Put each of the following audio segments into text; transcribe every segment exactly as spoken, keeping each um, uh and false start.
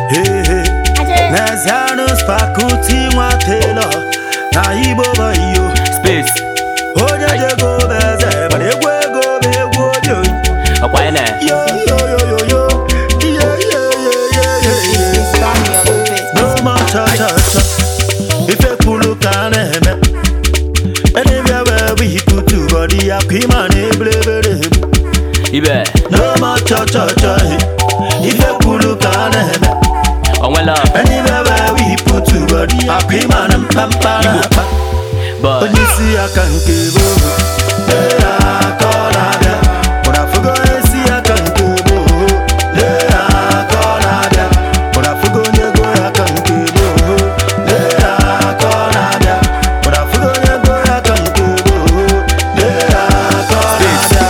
Hey hey. Nazanos faculty watelo. Na ibo ba yo. Space. Oja je go beze, but e go go be go yo. Akwa na. Yo yo yo yo yo. Yeah yeah yeah yeah yeah. No more cha cha cha. If you pull kana heme. Anywhere we put to body up him and blebe. Ibe. No more cha cha cha. If you pull kana heme. On well up. Anywhere we put to body up him and pampa. But when you see I can't give up. Hey, I call her. When I forgot, see I can't give up. Hey, I call her. When I forgot, you go, I can't give up. Hey, I call her. When I forgot, you go, I can't give up. Hey, I call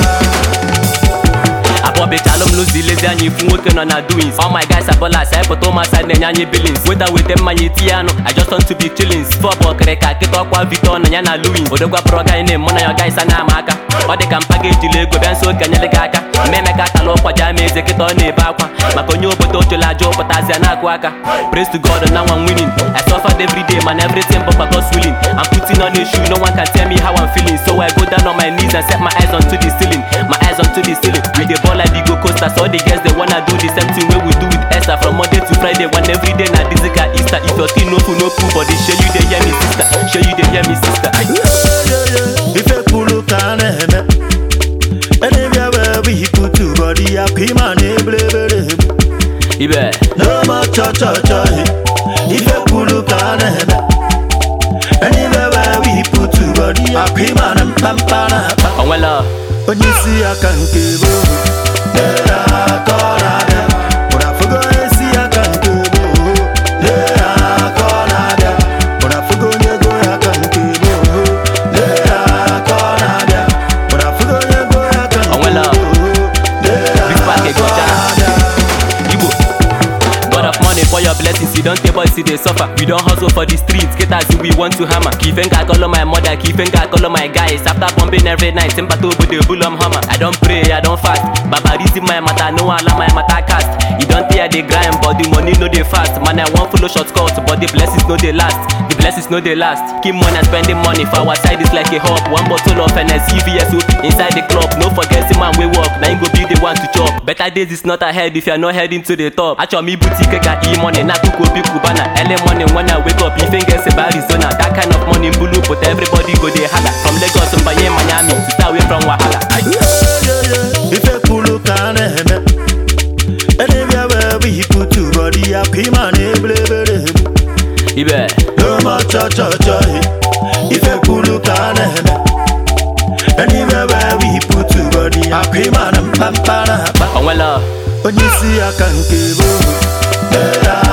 her. I bought a chalum lose the lazy and you working on our doings. All my guys are ballers, I put all my side and any billings. With with them, my tiano, I just want to be chillings. For Bokreka, get up one Viton and Yana Louis. Odogwa Proga in one of your guys and Amaka. Or they can package the Lego and so can you like a Meme Catalo, Pajame, Zeketon, Nebaka. Maconyo, Pototula, Joe, Potasiana, Quaka. Praise to God and now I'm winning. I suffered every day, man, everything but God's willing. I'm putting on a shoe, no one can tell me how I'm feeling. So I go down on my knees and set my eyes onto the ceiling. My eyes onto the ceiling. With the ball like the go coaster, so the girls they wanna do the same thing where we do with Esther. From Monday to Friday, one every day, now this is Easter. If you're still no food, no food, but they show you they hear me, sister. Show you they hear me, sister. Yeah, yeah, yeah. If you pull up, can I have it? Anywhere we put to body up, him and blebe. Ibe. No more cha cha cha. If you pull up, can I have it? Anywhere we put to body up, him and pampa. On well up. When you see I can't give up. Yeah, I call her. When I forgot, see I can't give up. Yeah, I call her. When I forgot, you go, I can't give up. Yeah, I call her. When I forgot, you go, I can't give up. On well up. Big pack go Ibo. God of money for your blessings, you don't take boys see they suffer. We don't hustle for the streets, get as we want to hammer. Kifenka call on my mother, Kifenka call on my guys. After pumping every night, Simpato with the bull hammer. I don't pray, I don't fast. Baba reason my matter, no allow my matter cast. You don't hear the grind, but the money no they fast. Man, I want follow shortcuts, but the blessings no they last. The blessings no they last. Keep money and spending money for our side is like a hub. One bottle of N S C V S O inside the club. No forget the man we walk, now you go be the one to chop. Better days is not ahead if you're not heading to the top. Actually, me boutique can e money, not to go big kubana. Early morning when I wake up, you think it's about Arizona. That kind of money bulu, but everybody go they holla. From Lagos and Miami, Miami to stay away from Wahala. Yeah, yeah, yeah. If you pull up, can I have it? Anywhere we put to body up, him and blebe. Ibe. No more cha cha cha. If you pull up, can I have it? Anywhere we put to body up, him and pampa. On well up. When you see I can't give up. Yeah.